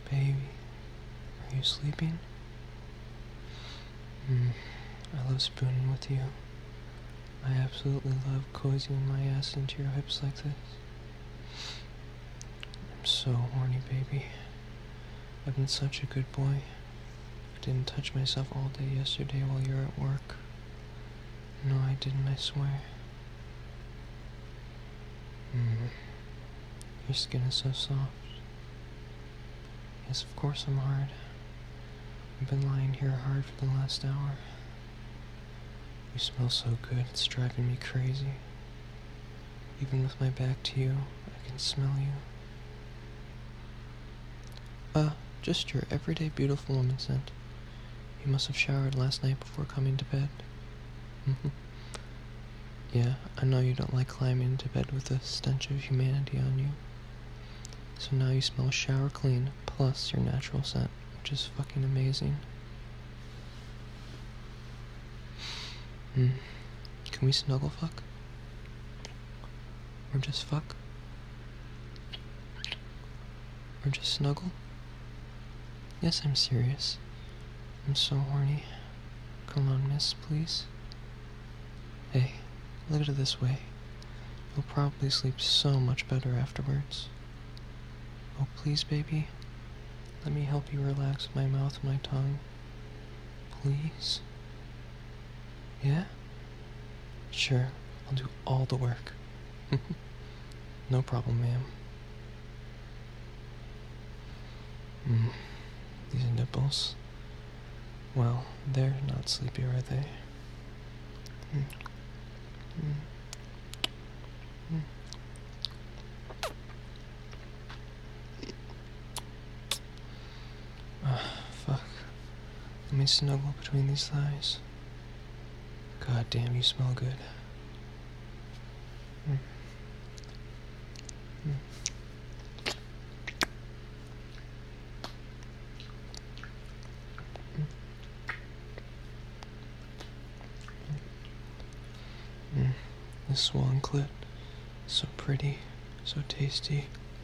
Baby, are you sleeping? I love spooning with you. I absolutely love cozying my ass into your hips like this. I'm so horny, baby. I've been such a good boy. I didn't touch myself all day yesterday while you were at work. No, I didn't, I swear. Your skin is so soft. Yes, of course I'm hard. I've been lying here hard for the last hour. You smell so good, it's driving me crazy. Even with my back to you, I can smell you. Just your everyday beautiful woman scent. You must have showered last night before coming to bed. Yeah, I know you don't like climbing into bed with the stench of humanity on you. So now you smell shower clean, plus your natural scent, which is fucking amazing. Can we snuggle fuck? Or just fuck? Or just snuggle? Yes, I'm serious. I'm so horny. Come on, miss, please. Hey, look at it this way. You'll probably sleep so much better afterwards. Oh, please, baby. Let me help you relax with my mouth and my tongue. Please? Yeah? Sure, I'll do all the work. No problem, ma'am. These nipples. Well, they're not sleepy, are they? Fuck. Let me snuggle between these thighs. God damn, you smell good. This swollen clit, so pretty, so tasty.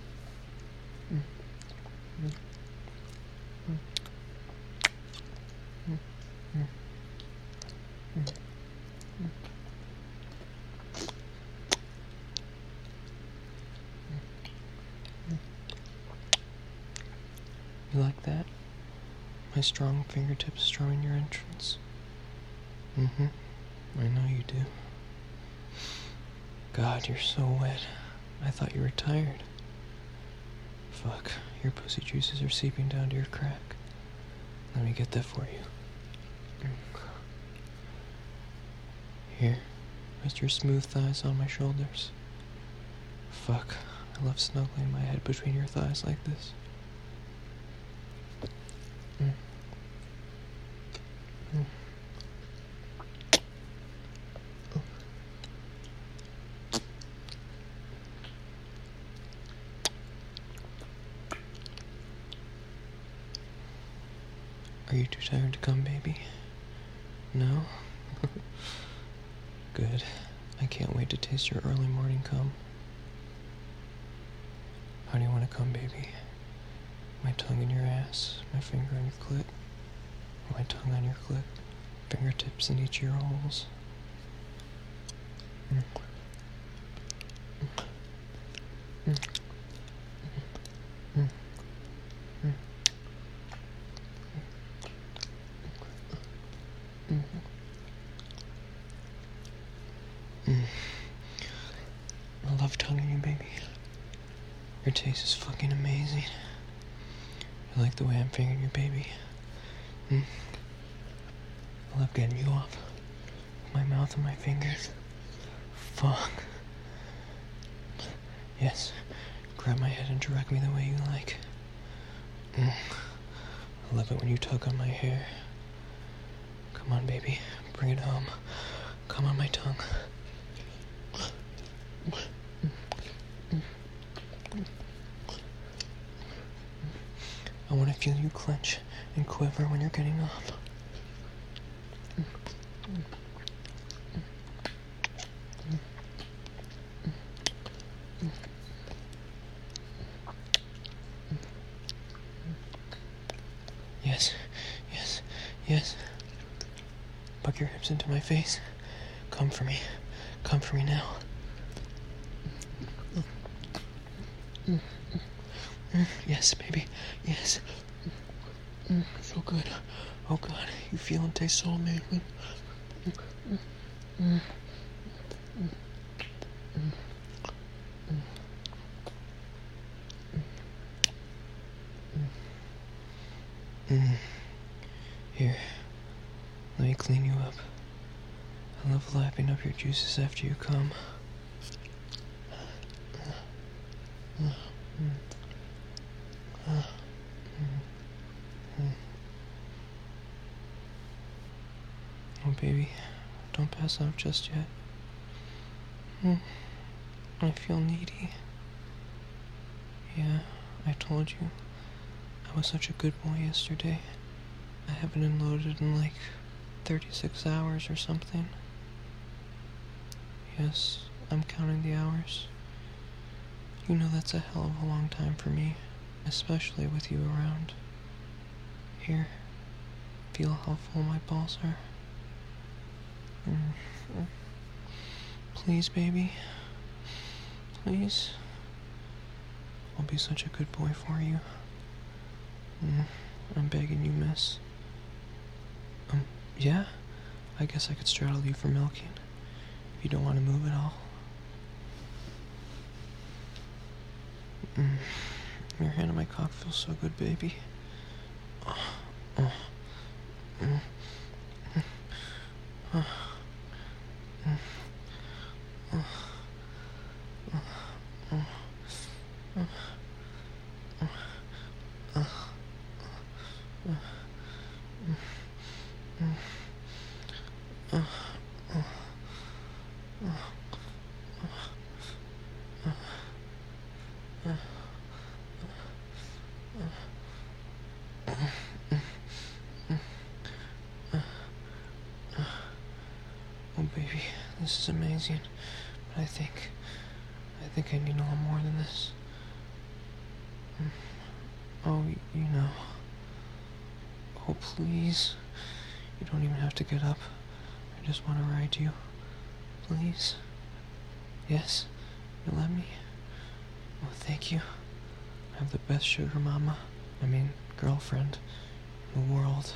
You like that? My strong fingertips strewing your entrance? I know you do. God, you're so wet. I thought you were tired. Fuck, your pussy juices are seeping down to your crack. Let me get that for you. Here, rest your smooth thighs on my shoulders. Fuck, I love snuggling my head between your thighs like this. Are you too tired to come, baby? No? Good. I can't wait to taste your early morning cum. How do you want to come, baby? My tongue in your ass, my finger on your clit, my tongue on your clit, fingertips in each of your holes. I love tonguing you, baby. Your taste is fucking amazing. I like the way I'm fingering your baby. I love getting you off with my mouth and my fingers. Fuck. Yes, grab my head and direct me the way you like. I love it when you tug on my hair. Come on, baby, bring it home. Come on my tongue. I want to feel you clench and quiver when you're getting off. Yes. Bug your hips into my face. Come for me. Come for me now. Yes, baby. Yes. So good. Oh God, you feel and taste so amazing. Here, let me clean you up. I love lapping up your juices after you come. Oh, baby, don't pass out just yet. I feel needy. Yeah, I told you. I was such a good boy yesterday. I haven't unloaded in like 36 hours or something. Yes, I'm counting the hours. You know that's a hell of a long time for me, especially with you around. Here, feel how full my balls are. Please, baby. Please. I'll be such a good boy for you. I'm begging you, miss. Yeah? I guess I could straddle you for milking. If you don't want to move at all. Your hand on my cock feels so good, baby. Oh, baby, this is amazing, but I think I need a little more than this. Oh, you know. Oh, please. You don't even have to get up. I just want to ride you. Please. Yes? You let me? Oh, thank you. I have the best sugar mama, girlfriend, in the world.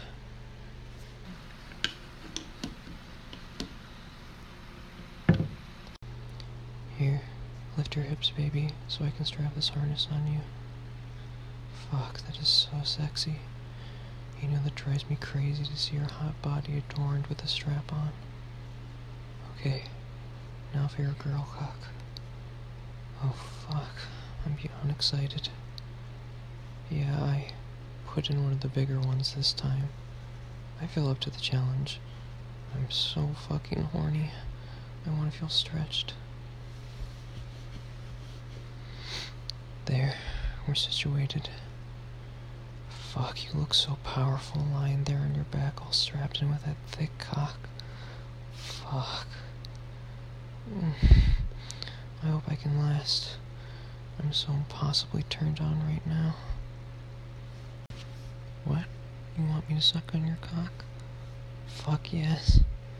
Here, lift your hips, baby, so I can strap this harness on you. Fuck, that is so sexy. You know that drives me crazy to see your hot body adorned with a strap on. Okay, now for your girl cock. Oh fuck, I'm beyond excited. Yeah, I put in one of the bigger ones this time. I feel up to the challenge. I'm so fucking horny. I want to feel stretched. There, we're situated. Fuck, you look so powerful lying there on your back all strapped in with that thick cock. Fuck. I hope I can last. I'm so impossibly turned on right now. What? You want me to suck on your cock? Fuck yes.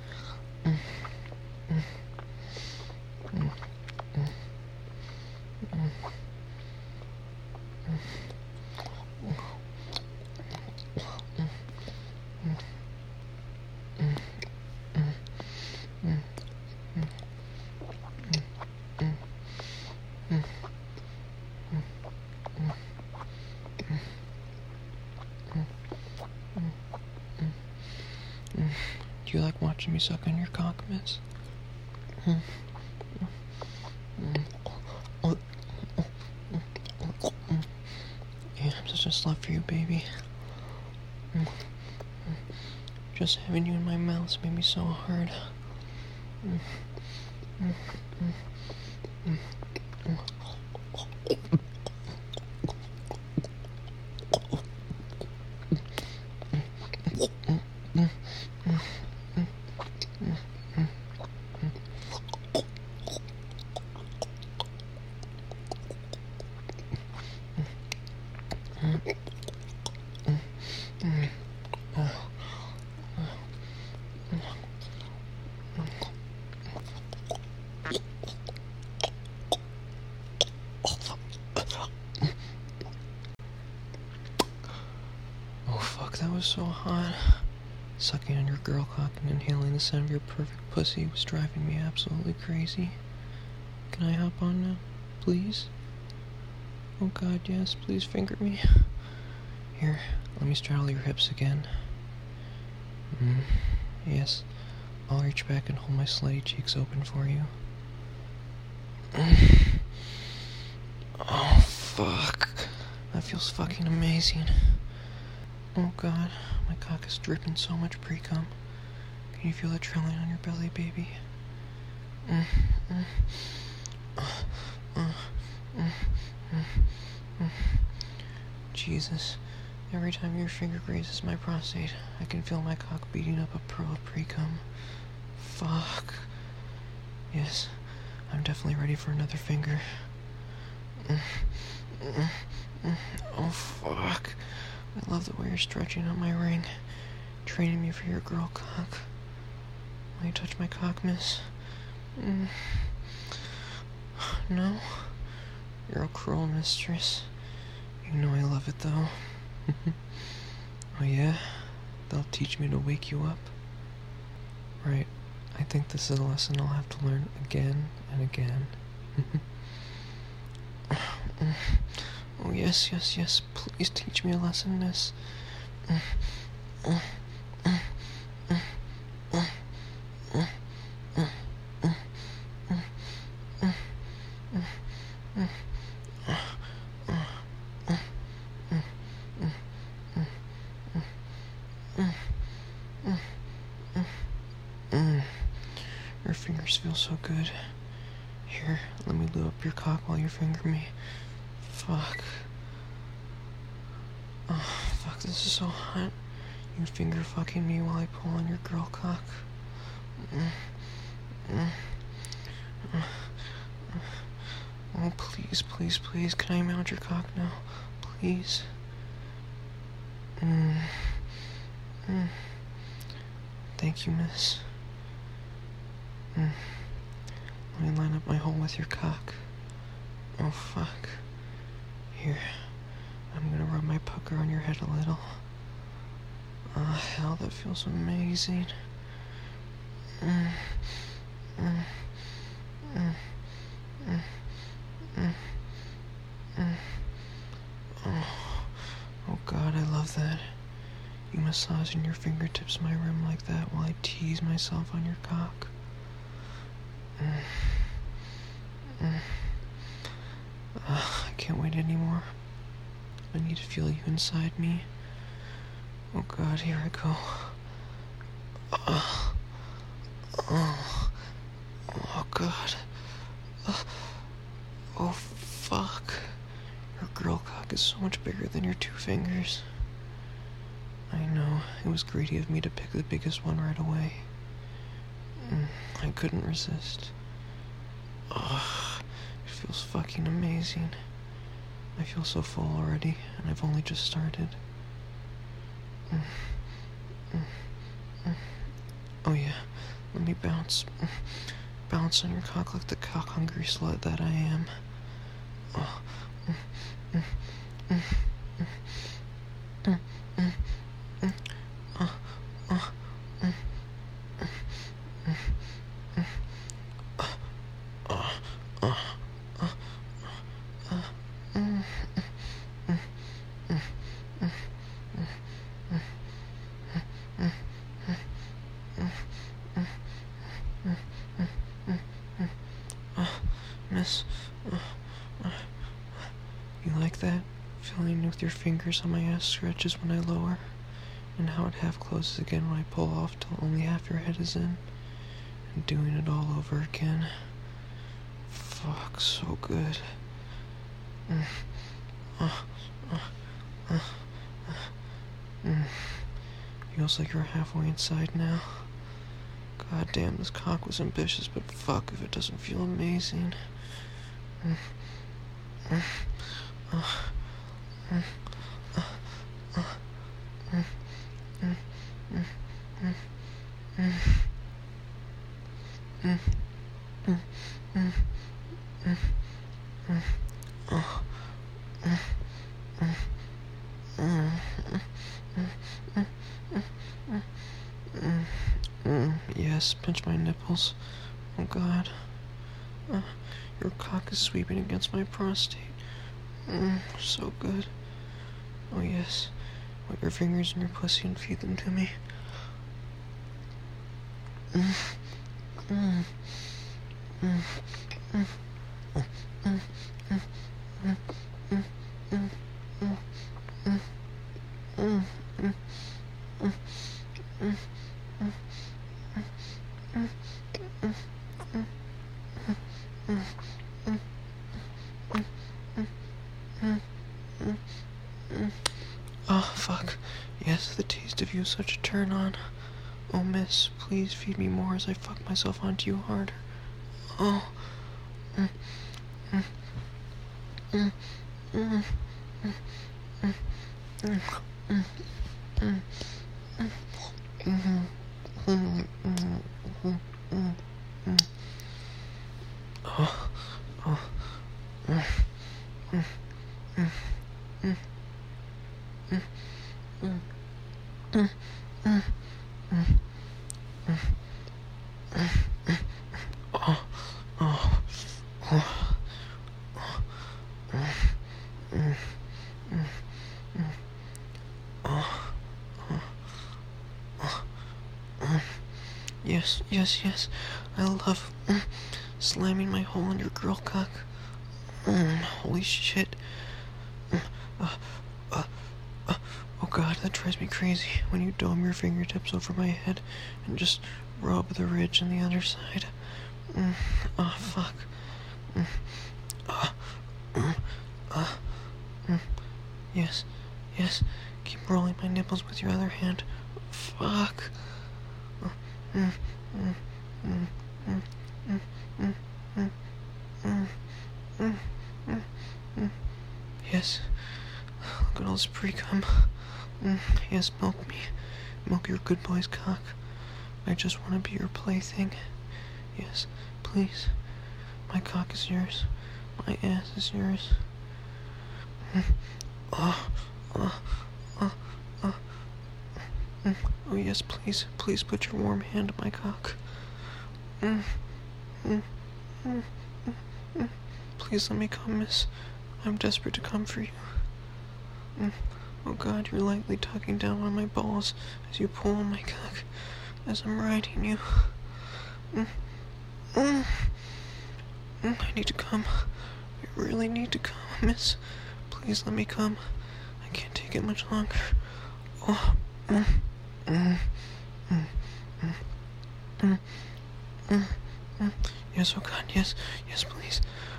Do you like watching me suck on your cock, miss? Yeah, I'm such a slut for you, baby. Just having you in my mouth's made me so hard. was so hot. Sucking on your girl cock and inhaling the scent of your perfect pussy was driving me absolutely crazy. Can I hop on now, please? Oh God, yes, please finger me. Here, let me straddle your hips again. Yes, I'll reach back and hold my slutty cheeks open for you. Oh, fuck. That feels fucking amazing. Oh God, my cock is dripping so much pre-cum. Can you feel it trailing on your belly, baby? Jesus, every time your finger grazes my prostate, I can feel my cock beating up a pearl of pre-cum. Fuck. Yes, I'm definitely ready for another finger. Oh, fuck. I love the way you're stretching on my ring, training me for your girl cock. Will you touch my cock, miss? No? You're a cruel mistress. You know I love it, though. Oh, yeah? They'll teach me to wake you up? Right. I think this is a lesson I'll have to learn again and again. Oh, yes, yes, yes. Please teach me a lesson, miss. Your fingers feel so good. Here, let me lube up your cock while you finger me. Fuck. Oh, fuck, this is so hot. You finger fucking me while I pull on your girl cock. Oh, please, please, please, can I mount your cock now? Please? Thank you, miss. Let me line up my hole with your cock. Oh, fuck. Here, I'm gonna rub my pucker on your head a little. Oh, hell, that feels amazing. Oh, God, I love that. You massaging your fingertips my rim like that while I tease myself on your cock. I can't wait anymore. I need to feel you inside me. Oh God, here I go. Oh God. Oh fuck. Your girl cock is so much bigger than your 2 fingers. I know, it was greedy of me to pick the biggest one right away. I couldn't resist. It feels fucking amazing. I feel so full already, and I've only just started. Oh yeah, let me bounce. Bounce on your cock like the cock-hungry slut that I am. Miss, you like that? Feeling with your fingers on my ass stretches when I lower, and how it half closes again when I pull off till only half your head is in, and doing it all over again. Fuck, so good. Feels like you're halfway inside now. God damn, this cock was ambitious, but fuck if it doesn't feel amazing. Yes, pinch my nipples. Oh God. Your cock is sweeping against my prostate. So good. Oh yes. Put your fingers in your pussy and feed them to me. Oh, fuck. Yes, the taste of you is such a turn on. Oh, miss, please feed me more as I fuck myself onto you harder. Oh. Yes. I love slamming my hole in your girl cock. Holy shit. Oh God, that drives me crazy when you dome your fingertips over my head and just rub the ridge on the other side. Oh, fuck. Yes. Keep rolling my nipples with your other hand. Fuck. Yes. Look at all this pre-cum. Yes, milk me. Milk your good boy's cock. I just want to be your plaything. Yes, please. My cock is yours. My ass is yours. Oh yes, please put your warm hand on my cock. Please let me come, miss. I'm desperate to come for you. Oh God, you're lightly tugging down on my balls as you pull on my cock as I'm riding you. I need to come. I really need to come, miss. Please let me come. I can't take it much longer. Yes, oh God, yes, please.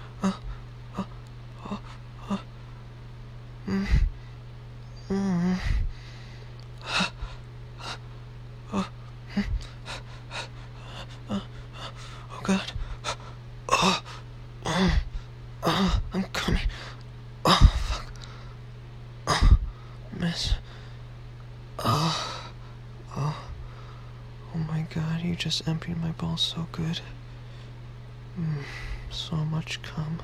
Oh God. I'm coming. Oh, fuck. Miss. Oh my God, you just emptied my balls so good. So much cum.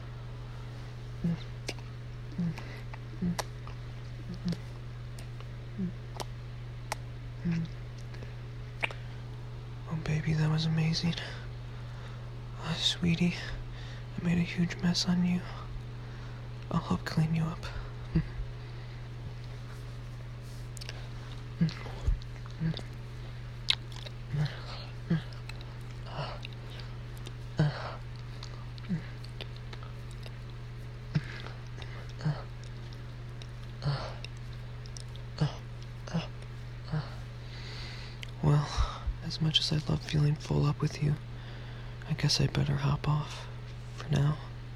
Oh baby, that was amazing. Sweetie, I made a huge mess on you. I'll help clean you up. Well, as much as I love feeling full up with you, I guess I'd better hop off for now.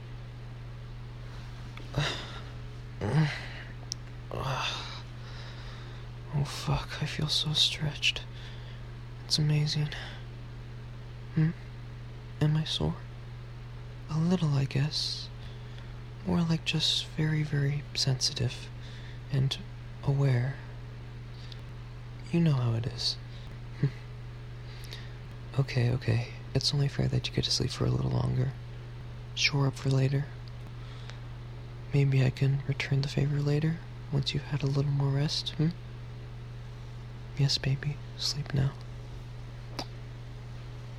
Oh fuck, I feel so stretched. It's amazing. Am I sore? A little, I guess. More like just very, very sensitive and aware. You know how it is. Okay. It's only fair that you get to sleep for a little longer. Shore up for later. Maybe I can return the favor later, once you've had a little more rest, Yes, baby. Sleep now.